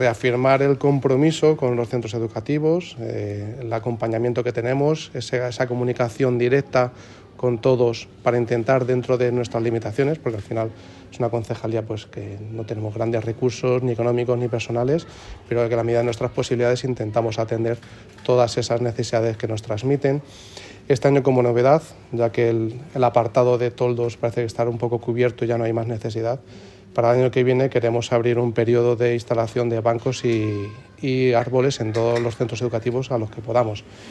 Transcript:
Reafirmar el compromiso con los centros educativos, el acompañamiento que tenemos, esa comunicación directa con todos para intentar, dentro de nuestras limitaciones, porque al final es una concejalía pues que no tenemos grandes recursos ni económicos ni personales, pero que a la medida de nuestras posibilidades intentamos atender todas esas necesidades que nos transmiten. Este año, como novedad, ya que el apartado de toldos parece estar un poco cubierto y ya no hay más necesidad, para el año que viene queremos abrir un periodo de instalación de bancos y árboles en todos los centros educativos a los que podamos.